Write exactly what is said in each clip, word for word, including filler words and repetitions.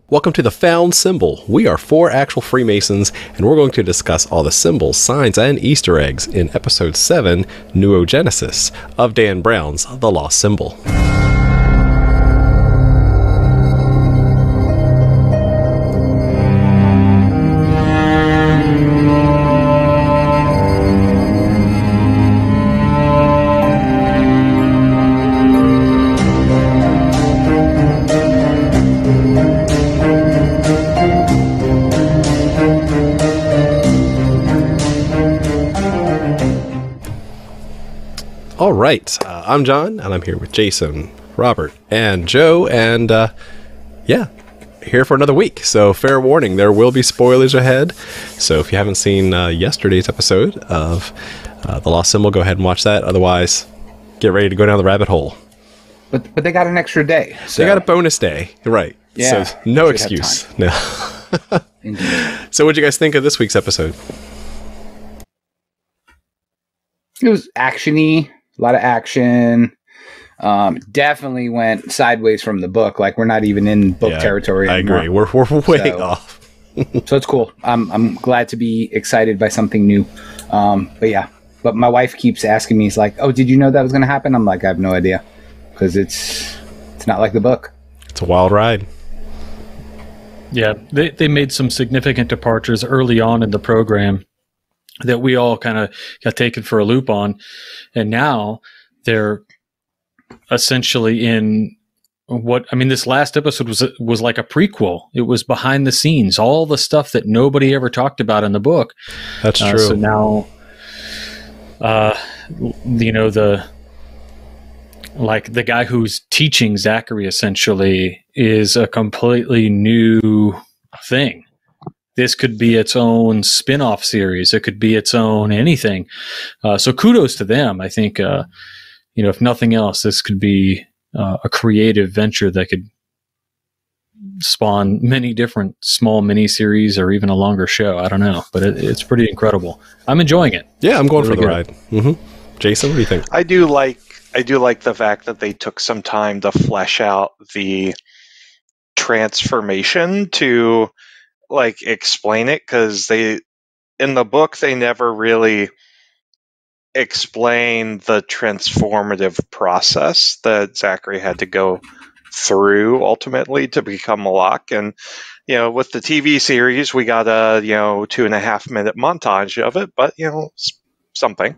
Welcome to The Found Symbol. We are four actual Freemasons, and we're going to discuss all the symbols, signs, and Easter eggs in Episode seven, Nuogenesis, of Dan Brown's The Lost Symbol. All right, uh, I'm John, and I'm here with Jason, Robert, and Joe, and uh, yeah, here for another week. So fair warning, there will be spoilers ahead. So if you haven't seen uh, yesterday's episode of uh, The Lost Symbol, go ahead and watch that. Otherwise, get ready to go down the rabbit hole. But but they got an extra day. So. They got a bonus day, right? Yeah, so no excuse. No. Indeed. So what did you guys think of this week's episode? It was action-y. A lot of action. Um, definitely went sideways from the book. Like we're not even in book yeah, territory anymore. I agree. We're we're way so, off. So it's cool. I'm I'm glad to be excited by something new. Um, but yeah. But my wife keeps asking me, "He's like, oh, did you know that was going to happen?" I'm like, I have no idea, because it's it's not like the book. It's a wild ride. Yeah, they they made some significant departures early on in the program that we all kind of got taken for a loop on. And now they're essentially in what, I mean, this last episode was, was like a prequel. It was behind the scenes, all the stuff that nobody ever talked about in the book. That's true. Uh, so now, uh, you know, the, like the guy who's teaching Zachary essentially is a completely new thing. This could be its own spin-off series. It could be its own anything. Uh, so kudos to them. I think, uh, you know, if nothing else, this could be uh, a creative venture that could spawn many different small mini-series or even a longer show. I don't know, but it, it's pretty incredible. I'm enjoying it. Yeah, I'm going really for the good. ride. Mm-hmm. Jason, what do you think? I do like I do like the fact that they took some time to flesh out the transformation to like explain it, because they in the book they never really explain the transformative process that Zachary had to go through ultimately to become Malak. And you know, with the T V series we got a you know two and a half minute montage of it, but you know something.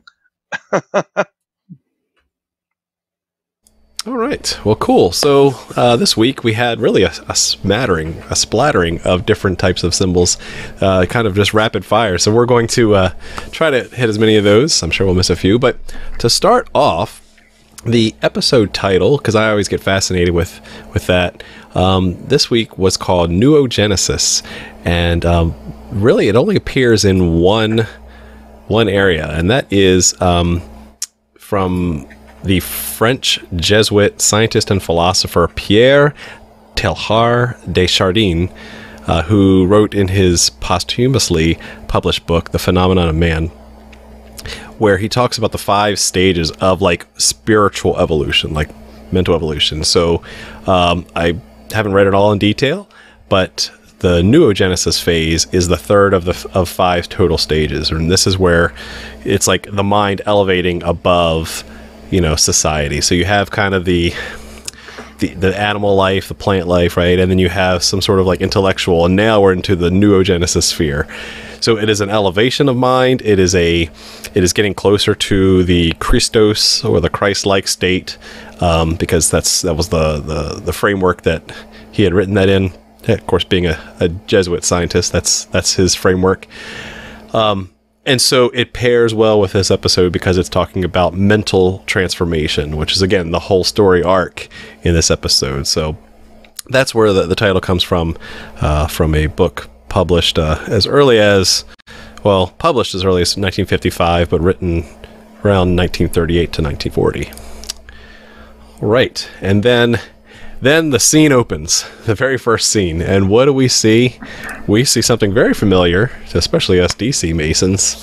All right. Well, cool. So uh, this week we had really a, a smattering, a splattering of different types of symbols, uh, kind of just rapid fire. So we're going to uh, try to hit as many of those. I'm sure we'll miss a few. But to start off, the episode title, because I always get fascinated with, with that, um, this week was called Nuogenesis. And um, really it only appears in one, one area, and that is um, from the French Jesuit scientist and philosopher Pierre Teilhard de Chardin, uh, who wrote in his posthumously published book, The Phenomenon of Man, where he talks about the five stages of like spiritual evolution, like mental evolution. So um, I haven't read it all in detail, but the Nuogenesis phase is the third of the of five total stages, and this is where it's like the mind elevating above, you know, society. So you have kind of the, the the animal life, the plant life, right? And then you have some sort of like intellectual, and now we're into the Nuogenesis sphere. So it is an elevation of mind. It is a, it is getting closer to the Christos or the Christ-like state, um, because that's that was the, the the framework that he had written that in. Of course, being a, a Jesuit scientist, that's that's his framework. Um, And so it pairs well with this episode because it's talking about mental transformation, which is, again, the whole story arc in this episode. So that's where the, the title comes from, uh, from a book published uh, as early as, well, published as early as nineteen fifty-five, but written around nineteen thirty-eight to nineteen forty. Right. And then... Then the scene opens, the very first scene, and what do we see? We see something very familiar, especially us D C Masons.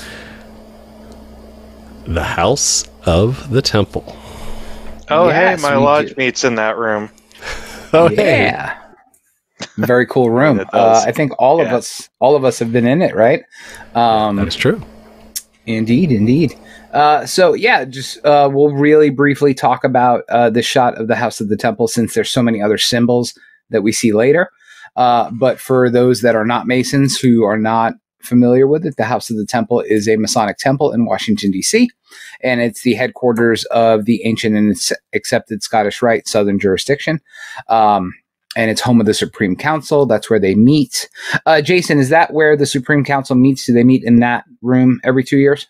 The House of the Temple. Oh, Yes, hey, my we lodge do. meets in that room. Oh, yeah. Very cool room. It Uh, does. I think all of Yeah. us, all of us have been in it, right? Um, That is true. Indeed, indeed. Uh, so yeah, just uh, we'll really briefly talk about uh, the shot of the House of the Temple, since there's so many other symbols that we see later. Uh, but for those that are not Masons who are not familiar with it, the House of the Temple is a Masonic temple in Washington, D C, and it's the headquarters of the ancient and accepted Scottish Rite Southern jurisdiction. Um, and it's home of the Supreme Council. That's where they meet. Uh, Jason, is that where the Supreme Council meets? Do they meet in that room every two years?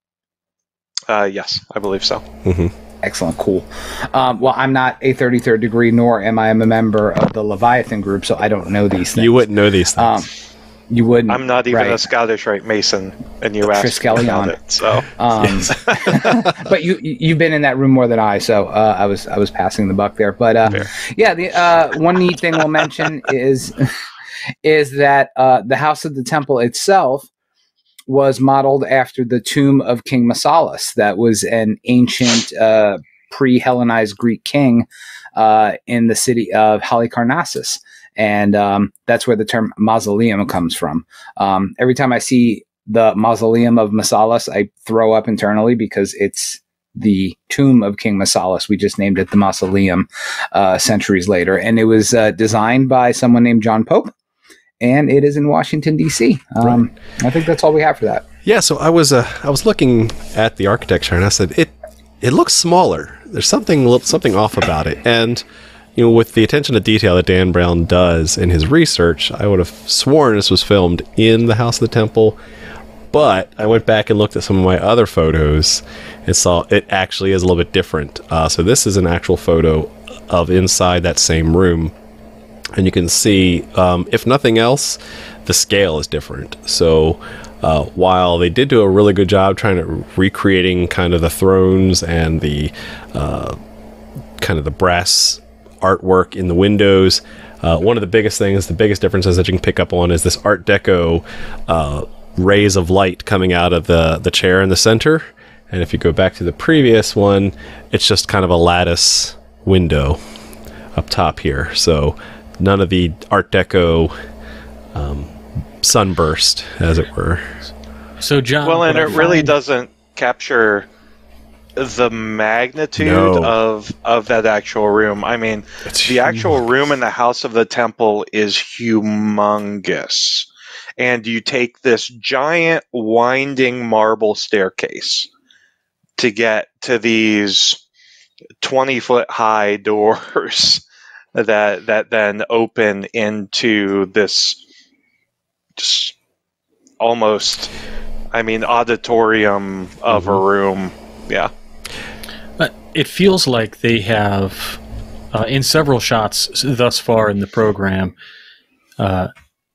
Uh, yes, I believe so. Hmm. Excellent, cool. Um, well, I'm not a thirty-third degree, nor am I a member of the Leviathan group, so I don't know these things. You wouldn't know these Um, things. you wouldn't. I'm not even right. a Scottish Rite Mason, and you asked me Triskelion. about it. So Um, but you you've been in that room more than I, so uh, I was I was passing the buck there. But uh, Fair. yeah, the uh, one neat thing we'll mention is is that uh, the House of the Temple itself was modeled after the tomb of King Massalas. That was an ancient uh, pre-Hellenized Greek king uh, in the city of Halicarnassus. And um, that's where the term mausoleum comes from. Um, every time I see the mausoleum of Massalas, I throw up internally because it's the tomb of King Massalas. We just named it the mausoleum uh, centuries later. And it was uh, designed by someone named John Pope. And it is in Washington, D C. Um, I think that's all we have for that. Yeah, so I was uh, I was looking at the architecture and I said it it looks smaller. There's something li- something off about it. And you know, with the attention to detail that Dan Brown does in his research, I would have sworn this was filmed in the House of the Temple. But I went back and looked at some of my other photos and saw it actually is a little bit different. Uh, so this is an actual photo of inside that same room. And you can see, um, if nothing else, the scale is different. So uh, while they did do a really good job trying to recreating kind of the thrones and the uh, kind of the brass artwork in the windows, uh, one of the biggest things, the biggest differences that you can pick up on is this Art Deco uh, rays of light coming out of the, the chair in the center. And if you go back to the previous one, it's just kind of a lattice window up top here. So none of the Art Deco um, sunburst, as it were. So, John. well, and what it I really find- doesn't capture the magnitude No. of of that actual room. I mean, It's the actual room in the House of the Temple is humongous. And you take this giant winding marble staircase to get to these twenty foot high doors that that then open into this just almost, I mean, auditorium of Mm-hmm. a room. Yeah. Uh, it feels like they have, uh, in several shots s- thus far in the program, uh,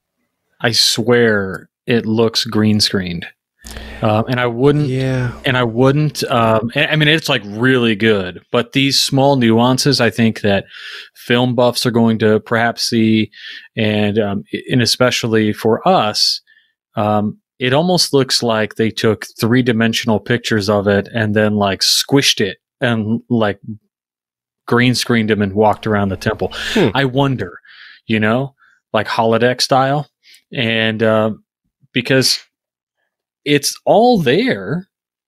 I swear it looks green screened. Um, and I wouldn't, Yeah. and I wouldn't, um, and- I mean, it's like really good, but these small nuances, I think that film buffs are going to perhaps see, and, um, and especially for us, um, it almost looks like they took three dimensional pictures of it and then like squished it and like green screened them and walked around the temple. Hmm. I wonder, you know, like holodeck style. And, uh, because it's all there,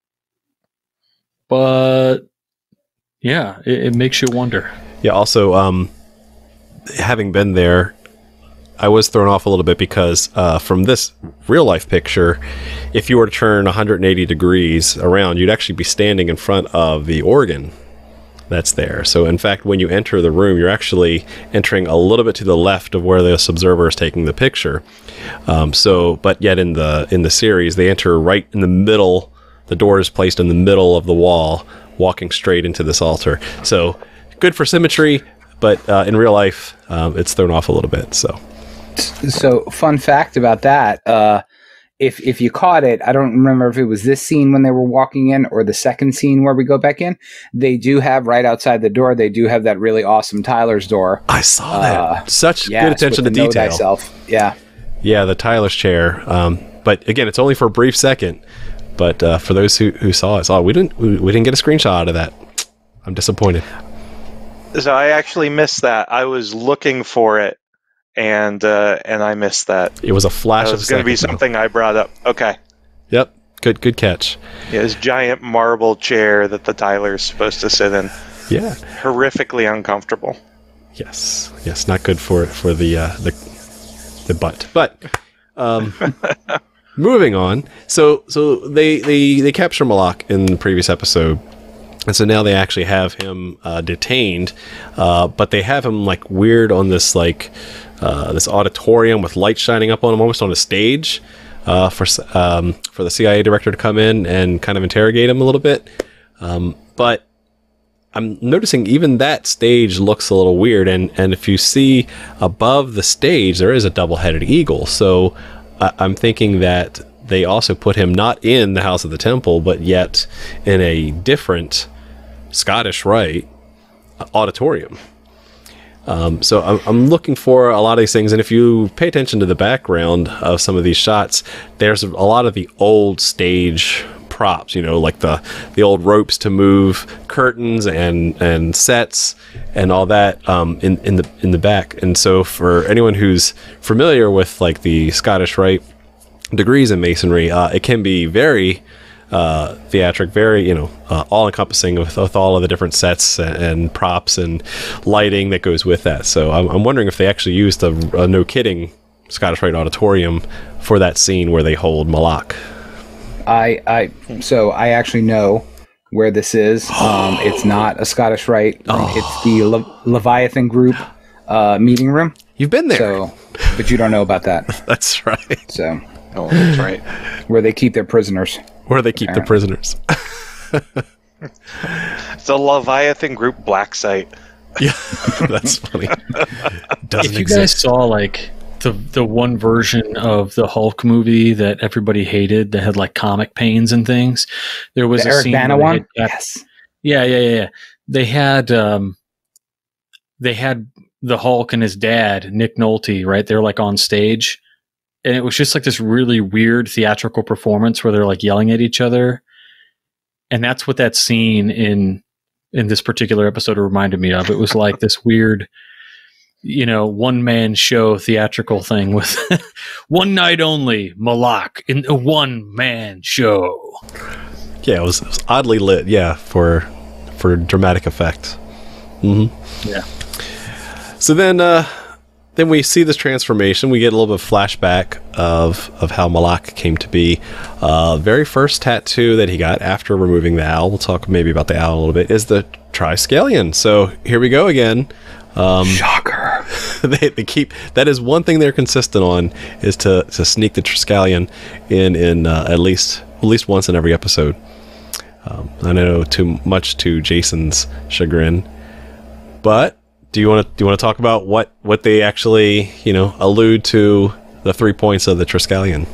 but yeah, it, it makes you wonder. Yeah, also, um, having been there, I was thrown off a little bit because uh, from this real life picture, if you were to turn one hundred eighty degrees around, you'd actually be standing in front of the organ that's there. So in fact, when you enter the room, you're actually entering a little bit to the left of where the observer is taking the picture. Um, so, but yet in the in the series, they enter right in the middle. The door is placed in the middle of the wall, walking straight into this altar. So good for symmetry, but uh, in real life, um, it's thrown off a little bit. So So, fun fact about that: uh, if if you caught it, I don't remember if it was this scene when they were walking in or the second scene where we go back in. They do have right outside the door. They do have that really awesome Tyler's door. I saw that. Uh, Such Yes, good attention to with the Know detail. Thyself. Yeah. Yeah, the Tyler's chair. Um, but again, it's only for a brief second. But uh, for those who, who saw it, saw it, we didn't we, we didn't get a screenshot out of that. I'm disappointed. So I actually missed that. I was looking for it and uh, and I missed that. It was a flash That of was a going to be second, though. something I brought up. Okay. Yep. Good good catch. Yeah, this giant marble chair that the Tyler's supposed to sit in. Yeah. Horrifically uncomfortable. Yes. Yes. Not good for for the uh, the the butt. But um, moving on. So so they they they capture Malak in the previous episode. And so now they actually have him uh, detained, uh, but they have him like weird on this like uh, this auditorium with light shining up on him, almost on a stage, uh, for um, for the C I A director to come in and kind of interrogate him a little bit. Um, but I'm noticing even that stage looks a little weird, and and if you see above the stage, there is a double-headed eagle. So uh, I'm thinking that they also put him not in the House of the Temple, but yet in a different Scottish Rite auditorium. Um, so I'm, I'm looking for a lot of these things, and if you pay attention to the background of some of these shots, there's a lot of the old stage props, you know, like the the old ropes to move curtains and and sets and all that um, in in the in the back. And so for anyone who's familiar with like the Scottish Rite degrees in masonry, uh, it can be very uh, theatric, very, you know, uh, all-encompassing with, with all of the different sets and, and props and lighting that goes with that. So I'm, I'm wondering if they actually used a, a no-kidding Scottish Rite auditorium for that scene where they hold Malak. I, I, so I actually know where this is. Um, it's not a Scottish Rite. Oh. It's the Le- Leviathan Group uh, meeting room. You've been there. So, but you don't know about that. That's right. So, Oh, that's right. where they keep their prisoners. Where they keep the prisoners. It's a Leviathan Group black site. Yeah, that's funny. Doesn't If you exist. guys saw like the the one version of the Hulk movie that everybody hated that had like comic pains and things, there was The a Eric scene Bana where they one? had- Yes. Yeah, yeah, yeah, yeah. They had um, they had the Hulk and his dad, Nick Nolte, right? They're like on stage, and it was just like this really weird theatrical performance where they're like yelling at each other, and that's what that scene in in this particular episode reminded me of. It was like this weird, you know, one man show theatrical thing with one night only Malak in a one man show. Yeah, it was, it was oddly lit. Yeah, for for dramatic effect. hmm Yeah. So then, uh, then we see this transformation. We get a little bit of flashback of of how Malak came to be. Uh, very first tattoo that he got after removing the owl. We'll talk maybe about the owl a little bit. Is the Triskelion. So here we go again. Um, Shocker. they, they keep that is one thing they're consistent on, is to to sneak the Triskelion in in uh, at least at least once in every episode. Um, I know too much to Jason's chagrin, but do you want to do you want to talk about what what they actually, you know, allude to the three points of the Triskelion?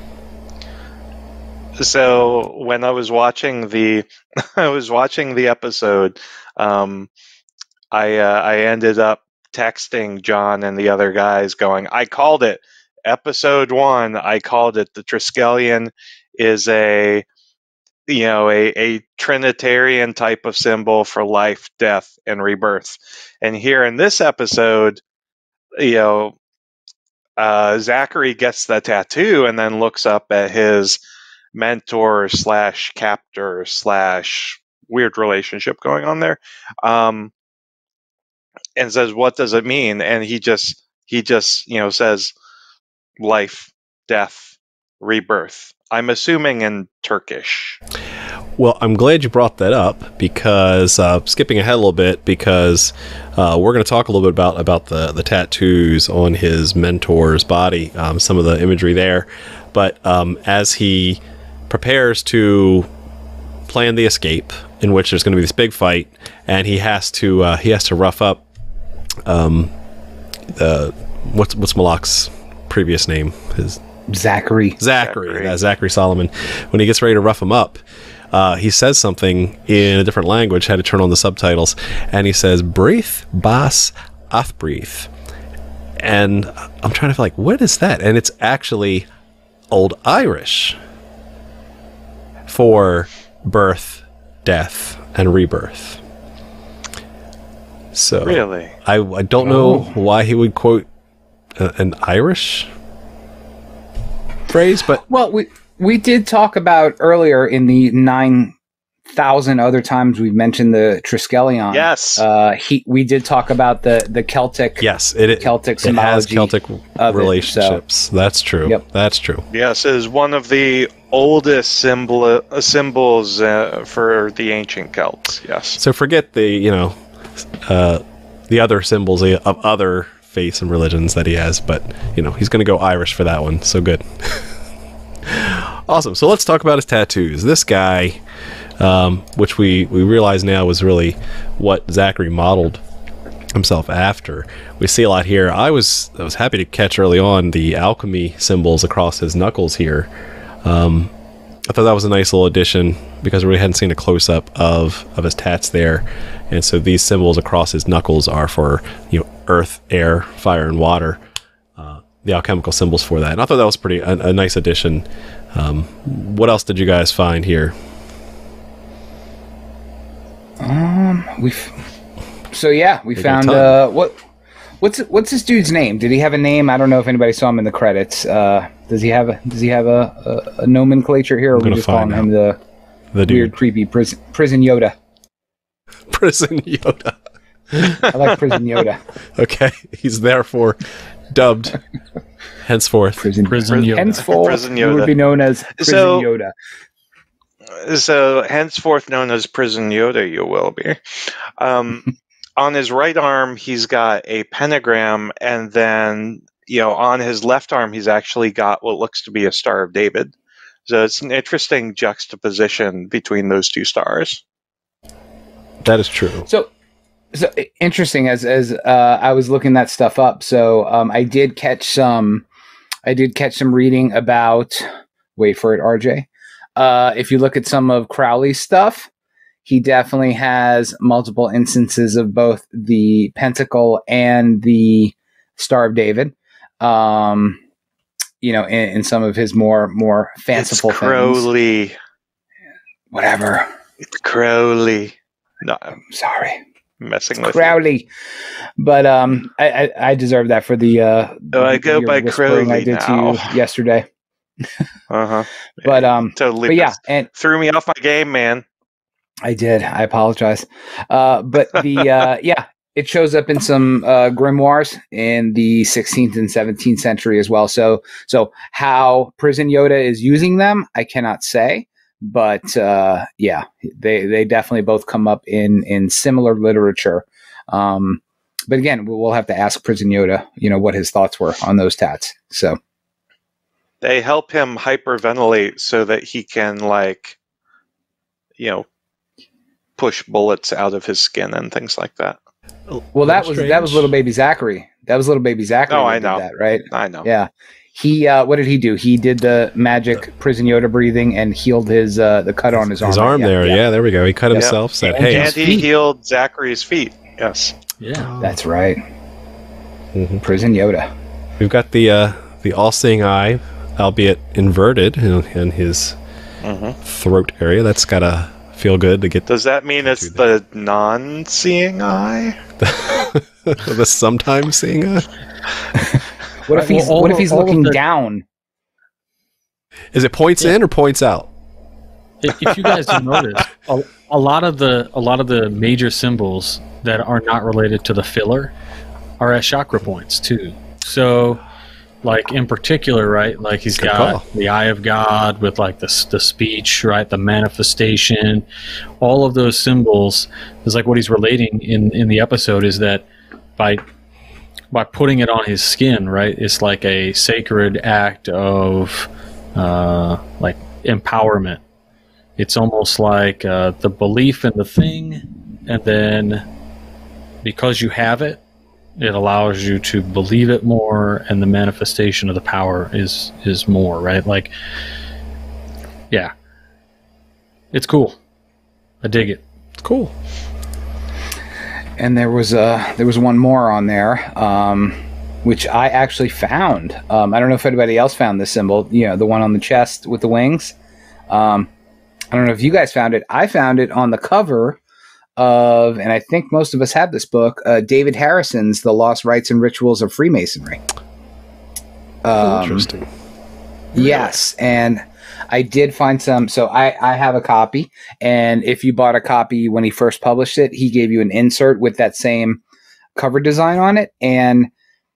So when I was watching the, I was watching the episode, um, I uh, I ended up texting John and the other guys, going, "I called it. Episode one. I called it. The Triskelion is a, you know, a, a Trinitarian type of symbol for life, death, and rebirth." And here in this episode, you know, uh, Zachary gets the tattoo and then looks up at his mentor slash captor slash weird relationship going on there, um, and says, "What does it mean?" And he just he just you know says, "Life, death, rebirth." I'm assuming in Turkish. Well, I'm glad you brought that up, because uh, skipping ahead a little bit, because uh, we're going to talk a little bit about about the the tattoos on his mentor's body, um, some of the imagery there. But um, as he prepares to plan the escape, in which there's going to be this big fight, and he has to uh, he has to rough up um, uh, what's what's Malak's previous name? His Zachary. Zachary, Zachary. uh, Zachary Solomon. When he gets ready to rough him up, uh, he says something in a different language. Had to turn on the subtitles, and he says, "Breath bas athbreath," and I'm trying to feel like, what is that? And it's actually Old Irish for birth, death, and rebirth. So Really? I, I don't know why he would quote a, an Irish phrase, but Well, we we did talk about earlier in the nine thousand other times we've mentioned the Triskelion. Yes. Uh, he we did talk about the the Celtic. yes, it, it, Celtic it has symbology Celtic of it, relationships. That's true. Yep. That's true. Yes, it is one of the oldest symbol uh, symbols uh, for the ancient Celts. Yes. So forget the, you know, uh, the other symbols of other faiths and religions that he has, but, you know, he's going to go Irish for that one. So good. Awesome. So let's talk about his tattoos. This guy, um, which we, we realize now was really what Zachary modeled himself after. We see a lot here. I was I was happy to catch early on the alchemy symbols across his knuckles here. Um, I thought that was a nice little addition because we hadn't seen a close-up of, of his tats there. And so these symbols across his knuckles are for, you know, earth, air, fire, and water. Uh, the alchemical symbols for that. And I thought that was pretty a, a nice addition. Um, what else did you guys find here? Um, we. So yeah, we They got a found ton. uh, what. What's what's this dude's name? Did he have a name? I don't know if anybody saw him in the credits. Uh, does he have a Does he have a, a, a nomenclature here, or are we gonna just calling find him the The dude. weird, creepy prison prison Yoda? Prison Yoda. I like prison Yoda. Okay, he's therefore dubbed henceforth. Prison Prison Yoda. Henceforth, Prison he would Yoda. be known as prison So- Yoda. So, henceforth known as Prison Yoda, you will be. Um, on his right arm, he's got a pentagram, and then, you know, on his left arm, he's actually got what looks to be a Star of David. So it's an interesting juxtaposition between those two stars. That is true. So, so interesting. As as uh, I was looking that stuff up, so um, I did catch some. I did catch some reading about. Wait for it, R J. Uh, if you look at some of Crowley's stuff, he definitely has multiple instances of both the pentacle and the Star of David. Um, you know, in, in some of his more more fanciful it's things. Crowley. Whatever. It's Crowley. No, I'm Sorry. messing with you. Crowley, but um, I, I I deserve that for the uh. Oh, I go your by whispering I Crowley did now. to you yesterday, Uh-huh. but um, Totally but yeah, messed- and threw me off my game, man. I did. I apologize. Uh, but the uh, yeah, it shows up in some uh, grimoires in the sixteenth and seventeenth century as well. So so how Prison Yoda is using them, I cannot say. But uh, yeah, they they definitely both come up in in similar literature. Um, but again, we'll have to ask Prison Yoda, you know, what his thoughts were on those tats. So They help him hyperventilate so that he can, like, you know, push bullets out of his skin and things like that. well, that was that was little baby Zachary. That was little baby Zachary. Oh, that I did know. that, right? I know. Yeah. He uh, what did he do? He did the magic Prison Yoda breathing and healed his uh, the cut on his arm. His arm Yeah, there, yeah. there we go. He cut Yeah. himself, said, And hey, And he feet. healed Zachary's feet. Yes. Yeah. That's right. Mhm. Prison Yoda. we've got the uh, the all-seeing eye, albeit inverted in, in his hmm throat area. That's got to feel good to get Does that mean it's the non-seeing eye? the sometimes seeing eye. What if Right, he's well, all what if of- he's all of looking the- down? Is it points Yeah. in or points out? If, if you guys have noticed, a, a lot of the a lot of the major symbols that are not related to the filler are at chakra points too. So, like in particular, right? Like he's Good got call. the eye of God with like the s- the speech, right? The manifestation, all of those symbols is like what he's relating in in the episode is that by by putting it on his skin, right? It's like a sacred act of uh, like empowerment. It's almost like uh, the belief in the thing, and then because you have it, it allows you to believe it more, and the manifestation of the power is is more, right? Like, yeah, it's cool. I dig it. Cool. And there was uh there was one more on there, um, which I actually found. Um, I don't know if anybody else found this symbol. You know, the one on the chest with the wings. Um, I don't know if you guys found it. I found it on the cover of, and I think most of us have this book, uh, David Harrison's "The Lost Rites and Rituals of Freemasonry." Um, Interesting. Yes, and I did find some. So I, I have a copy, and if you bought a copy when he first published it, he gave you an insert with that same cover design on it, and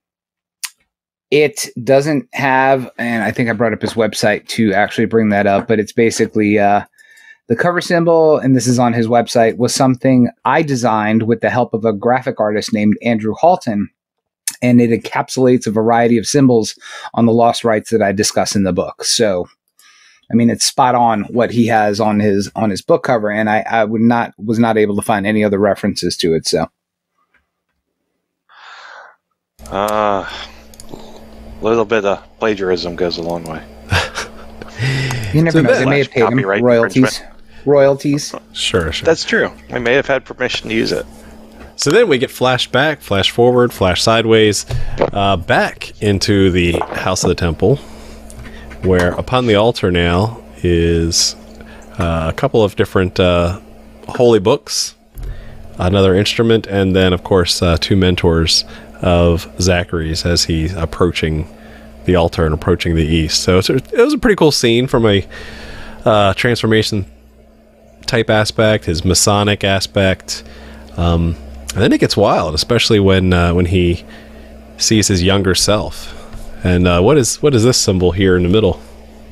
it doesn't have, and I think I brought up his website to actually bring that up, but it's basically uh, the cover symbol, and this is on his website, was something I designed with the help of a graphic artist named Andrew Halton, and it encapsulates a variety of symbols on the lost rights that I discuss in the book. So, I mean, it's spot on what he has on his on his book cover, and I, I would not was not able to find any other references to it. So, Uh, a little bit of plagiarism goes a long way. you never So know. that- They may have paid him Copyright royalties. infringement. Royalties. Sure, sure. That's true. I may have had permission to use it. So then we get flash back, flash forward, flash sideways, uh, back into the House of the Temple, where upon the altar now is uh, a couple of different uh, holy books, another instrument, and then, of course, uh, two mentors of Zachary's as he's approaching the altar and approaching the east. So it's a, it was a pretty cool scene from a uh, transformation type aspect, his Masonic aspect. Um, and then it gets wild, especially when uh, when he sees his younger self. And uh, what is what is this symbol here in the middle?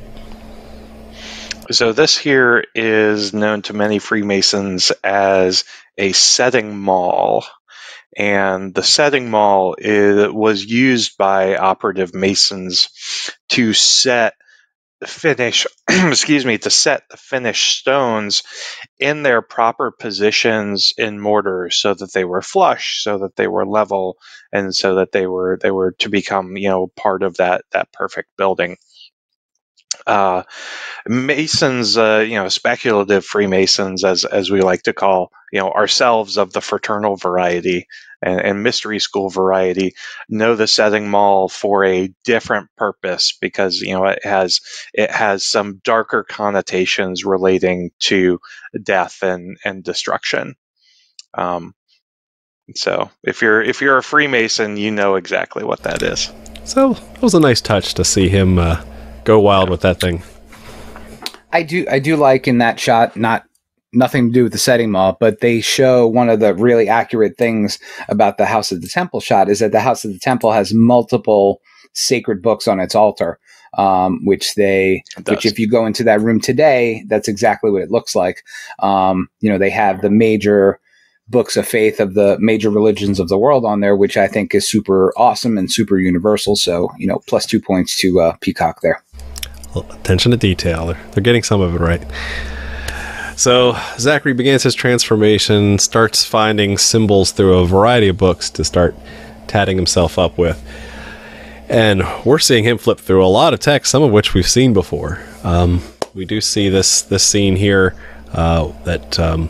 So this here is known to many Freemasons as a setting maul. And the setting maul is, was used by operative Masons to set finish, excuse me, to set the finished stones in their proper positions in mortar, so that they were flush, so that they were level, and so that they were they were to become, you know, part of that that perfect building. Uh, Masons, uh, you know, speculative Freemasons, as as we like to call, you know, ourselves of the fraternal variety and, and mystery school variety, know the setting maul for a different purpose, because, you know, it has it has some darker connotations relating to death and and destruction. Um, so if you're if you're a Freemason, you know exactly what that is. So it was a nice touch to see him uh, go wild with that thing. I do I do like in that shot, not nothing to do with the setting maul, but they show one of the really accurate things about the House of the Temple shot is that the House of the Temple has multiple sacred books on its altar, um, which they, which if you go into that room today, that's exactly what it looks like. Um, you know, they have the major books of faith of the major religions of the world on there, which I think is super awesome and super universal. So, you know, plus two points to uh, Peacock there. Well, attention to detail. They're, they're getting some of it right. So Zachary begins his transformation, starts finding symbols through a variety of books to start tatting himself up with. And we're seeing him flip through a lot of text, some of which we've seen before. Um, we do see this this scene here uh, that um,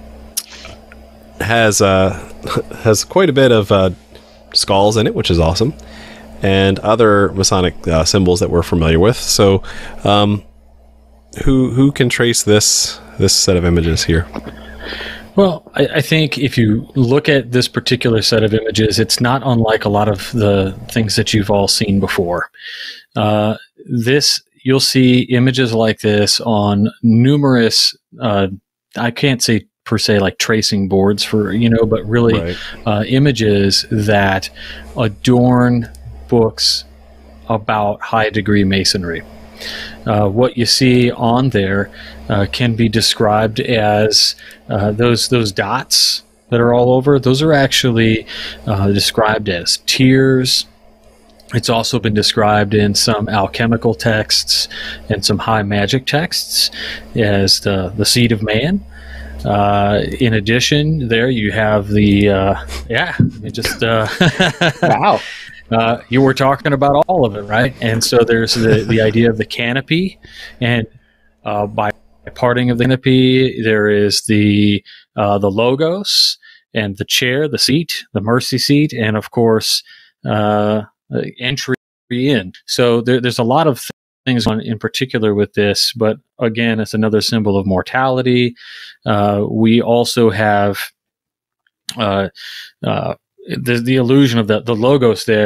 has uh, has quite a bit of uh, skulls in it, which is awesome, and other Masonic uh, symbols that we're familiar with. So, um, who who can trace this this set of images here? Well, I, I think if you look at this particular set of images, it's not unlike a lot of the things that you've all seen before. Uh, this you'll see images like this on numerous. Uh, I can't say per se like tracing boards for you know, but really Right. uh, images that adorn books about high degree masonry. Uh, what you see on there uh, can be described as uh, those those dots that are all over. Those are actually uh, described as tears. It's also been described in some alchemical texts and some high magic texts as the the seed of man. Uh, in addition, there you have the uh, yeah, it just uh, Wow. Uh, you were talking about all of it, right? And so there's the, the idea of the canopy, and uh, by parting of the canopy, there is the uh, the logos and the chair, the seat, the mercy seat, and of course, uh, entry in. So there, there's a lot of things on in particular with this, but again, it's another symbol of mortality. Uh, we also have. Uh, uh, The, the illusion of the, the logos there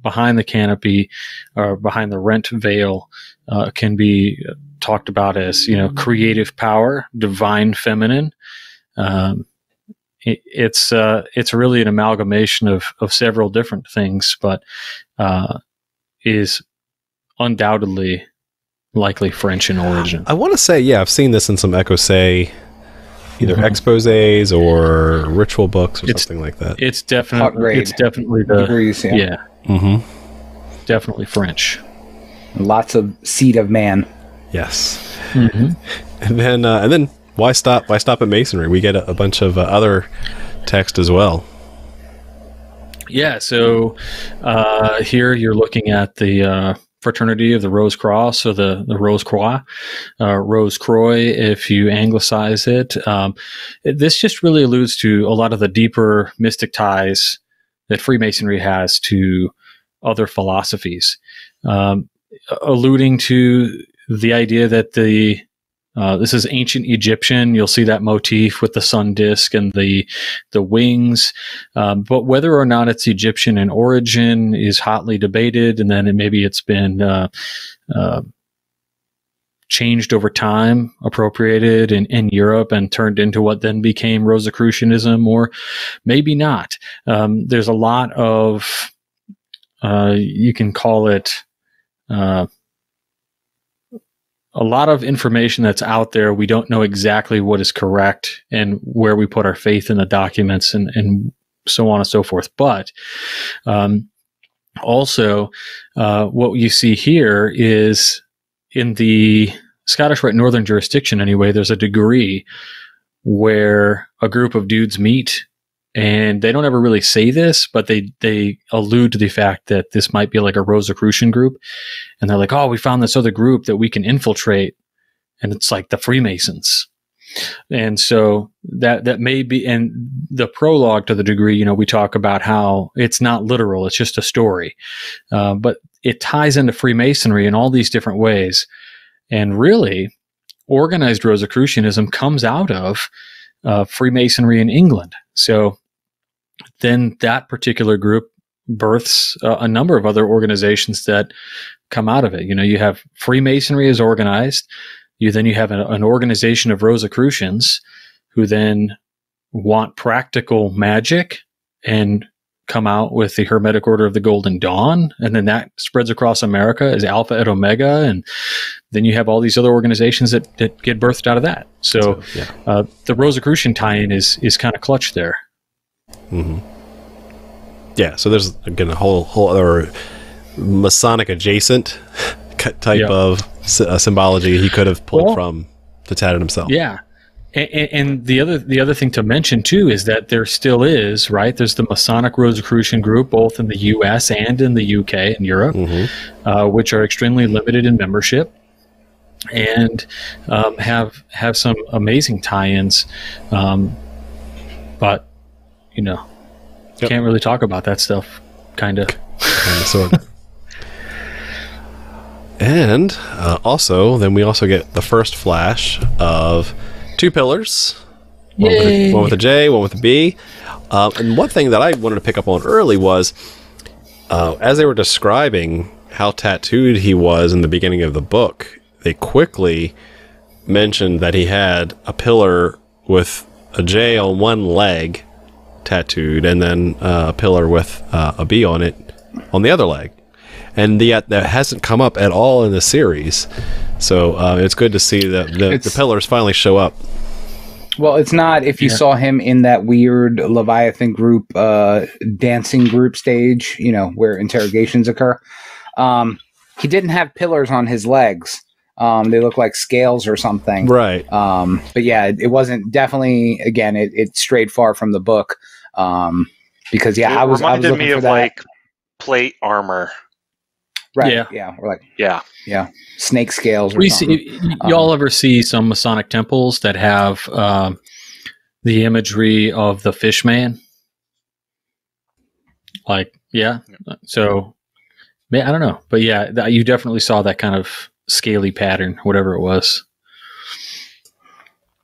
behind the canopy or behind the rent veil uh, can be talked about as, you know, creative power, divine feminine. Um, it, it's uh, it's really an amalgamation of of several different things, but uh, is undoubtedly likely French in origin. I want to say, yeah, I've seen this in some Ecosse, either Mhm. exposés or ritual books or It's- something like that. It's Hot definitely grade. it's definitely the Degrees, yeah. yeah, Mm-hmm. definitely French. Lots of seed of man. Yes. Mm-hmm. And then, uh, and then, why stop? Why stop at masonry? We get a, a bunch of uh, other text as well. Yeah, so uh, here you're looking at the uh, Fraternity of the Rose Cross, or the, the Rose Croix, uh, Rose Croix, if you anglicize it. Um, it. This just really alludes to a lot of the deeper mystic ties that Freemasonry has to other philosophies, um, alluding to the idea that the Uh, this is ancient Egyptian. You'll see that motif with the sun disk and the the wings. Um, but whether or not it's Egyptian in origin is hotly debated, and then it, maybe it's been uh, uh, changed over time, appropriated in, in Europe, and turned into what then became Rosicrucianism, or maybe not. Um, there's a lot of uh, you can call it. Uh, A lot of information that's out there. We don't know exactly what is correct and where we put our faith in the documents, and, and so on and so forth. But um, also, uh, what you see here is in the Scottish Rite Northern jurisdiction, anyway, there's a degree where a group of dudes meet, and they don't ever really say this, but they, they allude to the fact that this might be like a Rosicrucian group. And they're like, oh, we found this other group that we can infiltrate. And it's like the Freemasons. And so that, that may be, and the prologue to the degree, you know, we talk about how it's not literal. It's just a story. Uh, but it ties into Freemasonry in all these different ways. And really, organized Rosicrucianism comes out of uh, Freemasonry in England. So then that particular group births uh, a number of other organizations that come out of it. You know, you have Freemasonry is organized. You then you have an, an organization of Rosicrucians who then want practical magic and come out with the Hermetic Order of the Golden Dawn. And then that spreads across America as Alpha et Omega. And then you have all these other organizations that, that get birthed out of that. So, So, yeah. uh, the Rosicrucian tie-in is, is kind of clutch there. Mm-hmm. Yeah, so there's again a whole whole other Masonic adjacent type Yeah. of sy- uh, symbology he could have pulled Well, from to Tattett himself. Yeah. And, and the other the other thing to mention too is that there still is, right? There's the Masonic Rosicrucian group, both in the U S and in the U K and Europe, Mm-hmm. uh, which are extremely limited in membership, and um, have have some amazing tie-ins. Um, but you know, Yep. can't really talk about that stuff, kind of. Kind of, sort of. And uh, also, then we also get the first flash of two pillars. One with, a, Yay. one with a J, one with a B. Um, and one thing that I wanted to pick up on early was, uh, as they were describing how tattooed he was in the beginning of the book, they quickly mentioned that he had a pillar with a J on one leg tattooed, and then uh, a pillar with uh, a B on it on the other leg. And yet that hasn't come up at all in the series. So uh, it's good to see that the, the It's- pillars finally show up. Well, it's not if you Yeah. saw him in that weird Leviathan group, uh, dancing group stage, you know, where interrogations occur. Um, he didn't have pillars on his legs. Um, they look like scales or something. Right. Um, but yeah, it, it wasn't definitely, again, it, it strayed far from the book. Um, because yeah, it I was, I was reminded looking me for of that. like plate armor. Right. Yeah. Yeah. Or like, Yeah. yeah, snake scales or We something. see, y- y'all ever see some Masonic temples that have um, the imagery of the fish man? Like, yeah. So, man, I don't know, but yeah, that, you definitely saw that kind of scaly pattern, whatever it was.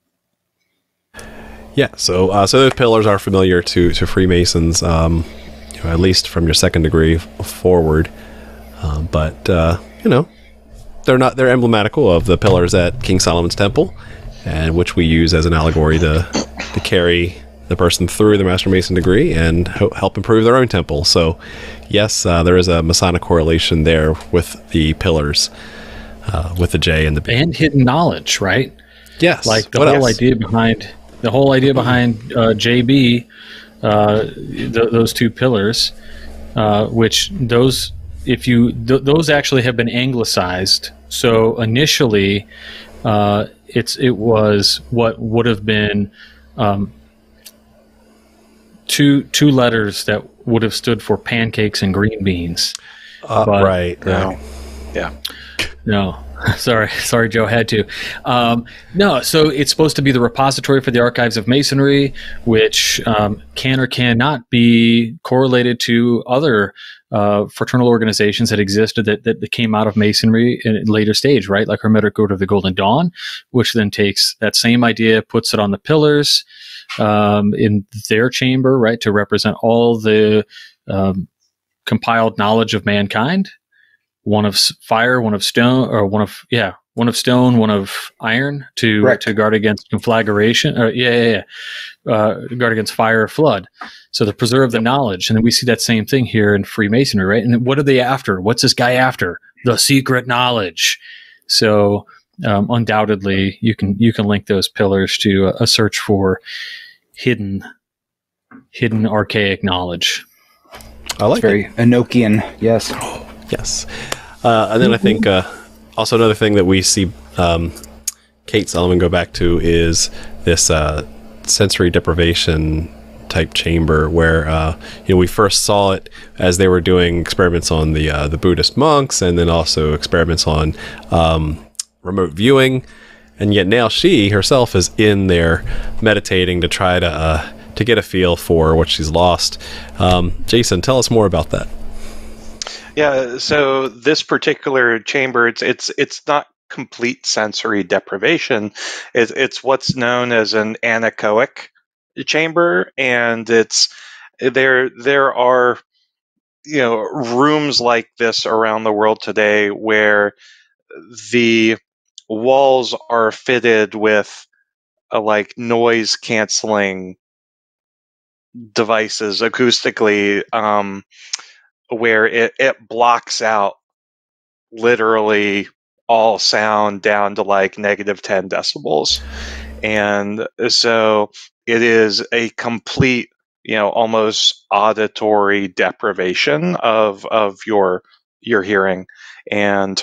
Yeah, so uh, so those pillars are familiar to to Freemasons. Um, you know, at least from your second degree forward. Um, but uh, you know, they're not they're emblematical of the pillars at King Solomon's Temple, and which we use as an allegory to to carry the person through the Master Mason degree and ho- help improve their own temple. So, yes, uh, there is a Masonic correlation there with the pillars, uh, with the J and the B. And hidden knowledge, right? Yes. Like the What whole else? idea behind the whole idea behind uh, J B, uh, th- those two pillars, uh, which those if you th- those actually have been anglicized. So initially, uh, it's it was what would have been. Um, Two two letters that would have stood for pancakes and green beans. Uh, but- right. No. Right. Yeah. No, sorry, sorry, Joe had to. Um, no, so it's supposed to be the repository for the archives of Masonry, which um, can or cannot be correlated to other uh, fraternal organizations that existed that, that, that came out of Masonry in a later stage, right? Like Hermetic Order of the Golden Dawn, which then takes that same idea, puts it on the pillars um, in their chamber, right, to represent all the um, compiled knowledge of mankind. One of s- fire, one of stone, or one of yeah, one of stone, one of iron to Correct. to guard against conflagration. Or yeah, yeah, yeah. Uh, guard against fire or flood. So to preserve the knowledge, and then we see that same thing here in Freemasonry, right? And what are they after? What's this guy after? The secret knowledge. So um, undoubtedly, you can you can link those pillars to a, a search for hidden hidden archaic knowledge. I like It's very Enochian. Yes. Yes. Uh, and then I think uh, also another thing that we see um, Kate Solomon go back to is this uh, sensory deprivation type chamber where uh, you know we first saw it as they were doing experiments on the uh, the Buddhist monks, and then also experiments on um, remote viewing, and yet now she herself is in there meditating to try to uh, to get a feel for what she's lost. Um, Jason, tell us more about that. Yeah, so this particular chamber, it's it's it's not complete sensory deprivation. It's it's what's known as an anechoic chamber, and it's there there are you know rooms like this around the world today where the walls are fitted with uh, like noise canceling devices acoustically, um, where it, it blocks out literally all sound down to like negative ten decibels. And so it is a complete, you know, almost auditory deprivation of of your your hearing. And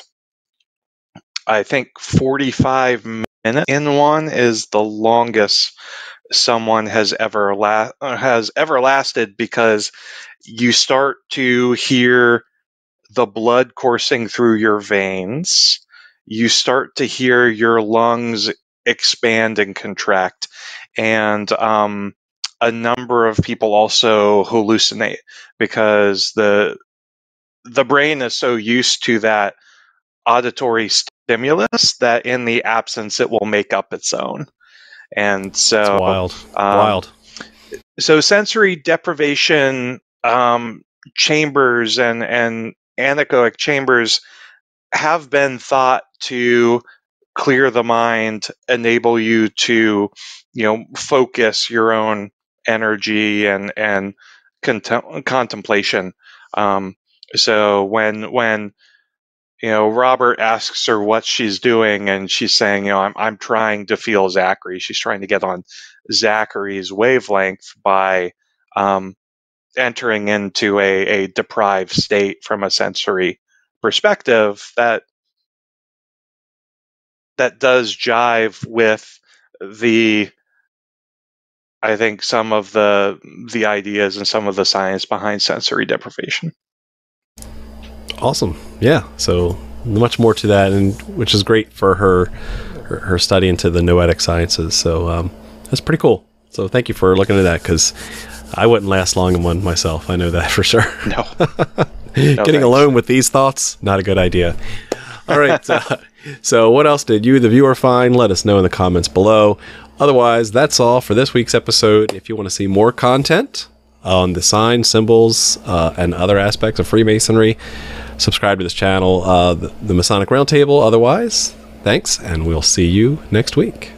I think forty-five minutes in one is the longest someone has ever la- has ever lasted, because you start to hear the blood coursing through your veins. You start to hear your lungs expand and contract, and um, a number of people also hallucinate because the the brain is so used to that auditory stimulus that in the absence it will make up its own. And so It's wild. um, Wild. So sensory deprivation um, chambers and, and anechoic chambers have been thought to clear the mind, enable you to, you know, focus your own energy and and contem- contemplation. Um, so when when you know Robert asks her what she's doing, and she's saying, you know, I'm I'm trying to feel Zachary. She's trying to get on Zachary's wavelength by um, entering into a, a deprived state from a sensory perspective. That that does jive with the, I think, some of the the ideas and some of the science behind sensory deprivation. Awesome. Yeah. So much more to that, and which is great for her her, her study into the noetic sciences. So um, that's pretty cool. So thank you for looking at that, because I wouldn't last long in one myself. I know that for sure. No. Getting thanks. alone with these thoughts, not a good idea. All right. uh, so what else did you, the viewer, find? Let us know in the comments below. Otherwise, that's all for this week's episode. If you want to see more content on the sign, symbols, uh, and other aspects of Freemasonry, subscribe to this channel, uh, the, the Masonic Roundtable. Otherwise, thanks, and we'll see you next week.